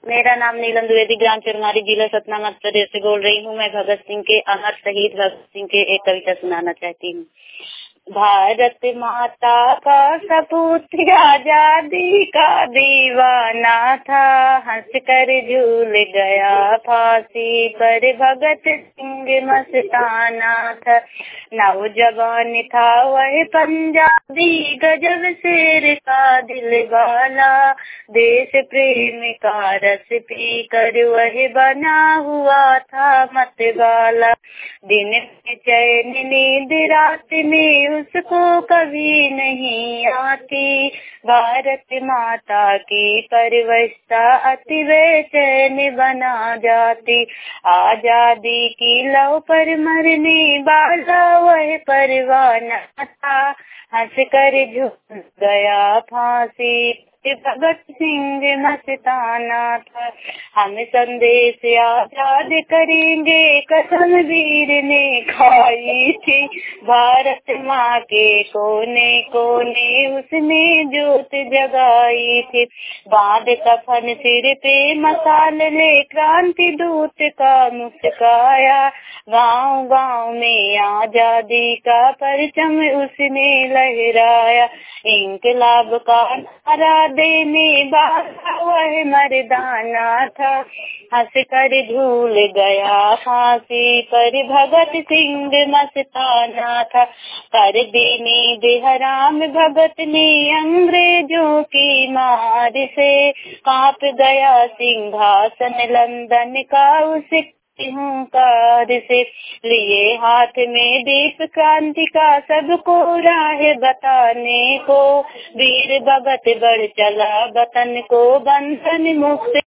मेरा नाम नीलम द्विवेदी, ग्राम चिरमारी, जिला सतना, मध्य प्रदेश से बोल रही हूँ। मैं भगत सिंह के अमर शहीद भगत सिंह के एक कविता सुनाना चाहती हूँ। भारत माता का सपूत आजादी का दीवाना था, हंस कर झूल गया फांसी पर भगत सिंह मस्ताना था। नौजवान था वह पंजाबी, गजब शेर का दिल वाला, देश प्रेम का रस पी कर वह बना हुआ था मतवाला। दिन में चैन नींद रात में उसको कभी नहीं आती, भारत माता की परवशता अति बेचैन बना जाती। आजादी की लौ पर मरने वाला वह परवाना था, हंस कर झूल गया फांसी भगत सिंह मस्ताना था। हम संदेश आजाद करेंगे कसम वीर ने खाई थी, भारत माँ के कोने कोने उसने ज्योत जगाई थी। बांध कफन सिर पे मसाल ले क्रांति दूत का मुस्काया, गांव गांव में आजादी का परचम उसने लहराया। इंकलाब का नारा देने वाला वह मर्दाना था, हंस कर झूल गया फांसी पर भगत सिंह मस्ताना था। कर देने दे हराम भगत ने अंग्रेजों की मार से, कांप गया सिंहासन लंदन का उस हुंकार से। लिए हाथ में दीप क्रांति का सबको राह बताने को, वीर भगत बढ़ चला वतन को बंधन मुक्त